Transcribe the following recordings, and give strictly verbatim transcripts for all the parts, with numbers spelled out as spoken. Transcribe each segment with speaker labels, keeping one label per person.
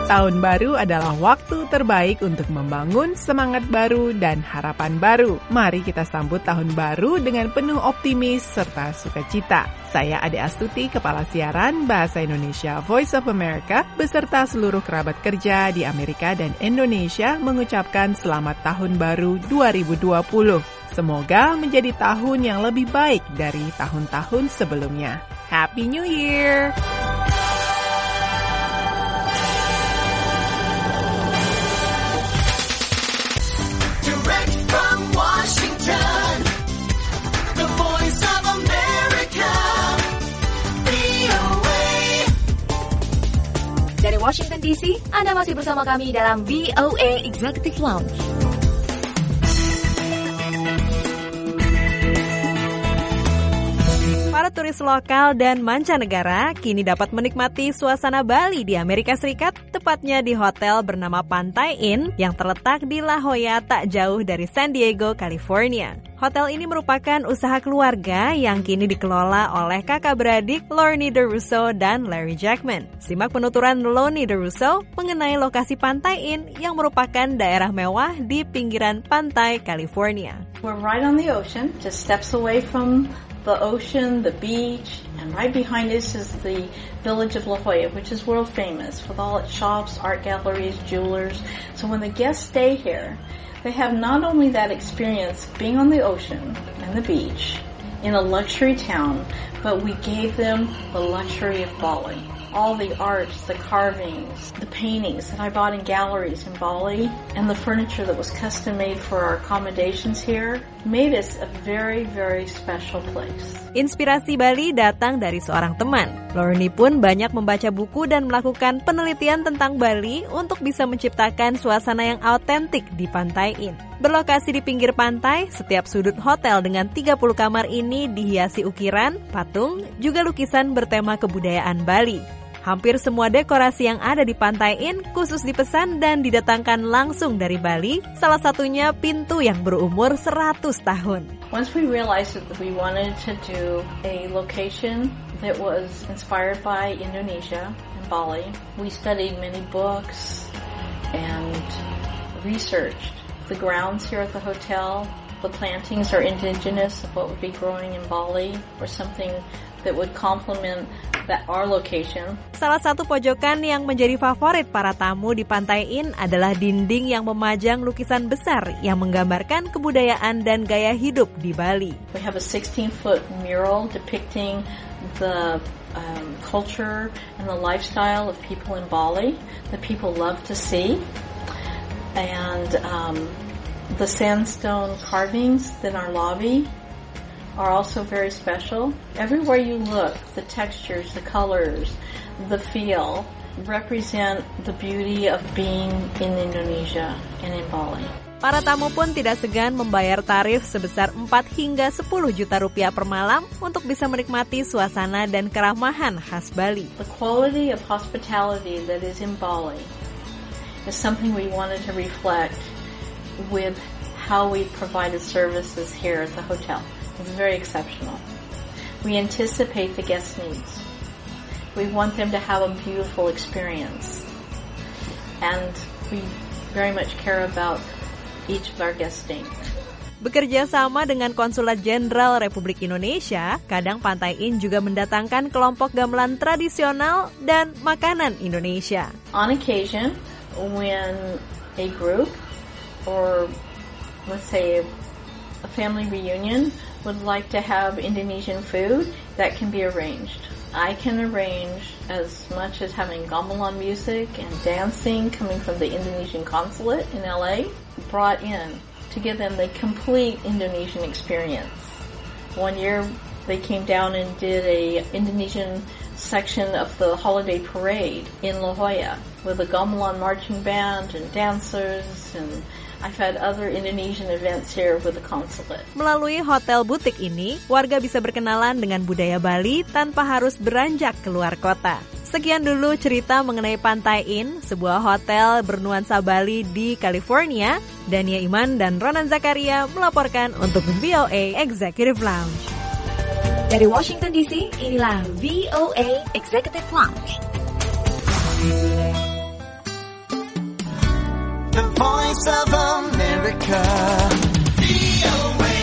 Speaker 1: Tahun baru adalah waktu terbaik untuk membangun semangat baru dan harapan baru. Mari kita sambut tahun baru dengan penuh optimis serta sukacita. Saya Ade Astuti, Kepala Siaran Bahasa Indonesia Voice of America, beserta seluruh kerabat kerja di Amerika dan Indonesia mengucapkan selamat tahun baru dua ribu dua puluh. Semoga menjadi tahun yang lebih baik dari tahun-tahun sebelumnya. Happy New Year!
Speaker 2: Dari Washington D C, Anda masih bersama kami dalam V O A Executive Lounge.
Speaker 3: Para turis lokal dan mancanegara kini dapat menikmati suasana Bali di Amerika Serikat, tepatnya di hotel bernama Pantai Inn yang terletak di La Jolla tak jauh dari San Diego, California. Hotel ini merupakan usaha keluarga yang kini dikelola oleh kakak beradik Lorne DeRusso dan Larry Jackman. Simak penuturan Lorne DeRusso mengenai lokasi Pantai Inn yang merupakan daerah mewah di pinggiran pantai California.
Speaker 4: We're right on the ocean, just steps away from the ocean, the beach, and right behind us is the village of La Jolla, which is world famous with all its shops, art galleries, jewelers. So when the guests stay here, they have not only that experience being on the ocean and the beach in a luxury town, but we gave them the luxury of Bali. All the arts, the carvings, the paintings that I bought in galleries in Bali, and the furniture that was custom made for our accommodations here made us a very, very special place.
Speaker 3: Inspirasi Bali datang dari seorang teman. Lorne pun banyak membaca buku dan melakukan penelitian tentang Bali untuk bisa menciptakan suasana yang autentik di Pantai Inn. Berlokasi di pinggir pantai, setiap sudut hotel dengan tiga puluh kamar ini dihiasi ukiran, patung, juga lukisan bertema kebudayaan Bali. Hampir semua dekorasi yang ada di Pantai Inn khusus dipesan dan didatangkan langsung dari Bali, salah satunya pintu yang berumur seratus tahun.
Speaker 4: Once we realized that we wanted to do a location that was inspired by Indonesia and Bali, we studied many books and researched the grounds here at the hotel. The plantings are indigenous of what would be growing in Bali or something that would complement that our location.
Speaker 3: Salah satu pojokan yang menjadi favorit para tamu di Pantai Inn adalah dinding yang memajang lukisan besar yang menggambarkan kebudayaan dan gaya hidup di Bali.
Speaker 4: We have a sixteen-foot mural depicting the um, culture and the lifestyle of people in Bali that people love to see. And um, the sandstone carvings in our lobby are also very special. Everywhere you look, the textures, the colors, the feel represent the beauty of being in Indonesia and in Bali.
Speaker 3: Para tamu pun tidak segan membayar tarif sebesar empat hingga sepuluh juta rupiah per malam untuk bisa menikmati suasana dan keramahan khas Bali.
Speaker 4: The quality of hospitality that is in Bali is something we wanted to reflect with how we provided services here at the hotel. It's very exceptional. We anticipate the guest needs. We want them to have a beautiful experience. And we very much care about each of our guest stays.
Speaker 3: Bekerja sama dengan Konsulat Jenderal Republik Indonesia, kadang Pantai Inn juga mendatangkan kelompok gamelan tradisional dan makanan Indonesia.
Speaker 4: On occasion, when a group or let's say a family reunion would like to have Indonesian food, that can be arranged. I can arrange as much as having gamelan music and dancing coming from the Indonesian consulate in L A brought in to give them the complete Indonesian experience. One year they came down and did a Indonesian section of the holiday parade in La Jolla with a gamelan marching band and dancers, and I've had other Indonesian events here with the consulate.
Speaker 3: Melalui hotel butik ini, warga bisa berkenalan dengan budaya Bali tanpa harus beranjak keluar kota. Sekian dulu cerita mengenai Pantai Inn, sebuah hotel bernuansa Bali di California. Dania Iman dan Ronan Zakaria melaporkan untuk V O A Executive Lounge.
Speaker 2: Dari Washington D C, inilah V O A Executive Lounge.
Speaker 5: the voice of America.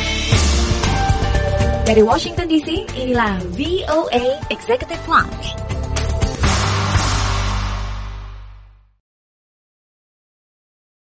Speaker 2: Dari Washington D C, inilah V O A Executive Lounge.